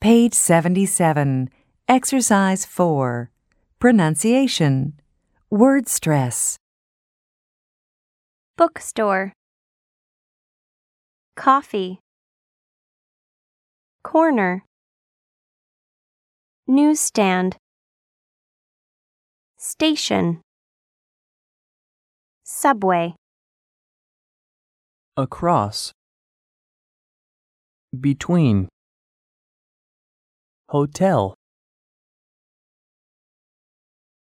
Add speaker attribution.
Speaker 1: Page 77, Exercise 4, Pronunciation, Word stress.
Speaker 2: Bookstore. Coffee. Corner. Newsstand. Station. Subway.
Speaker 3: Across. Between. Hotel.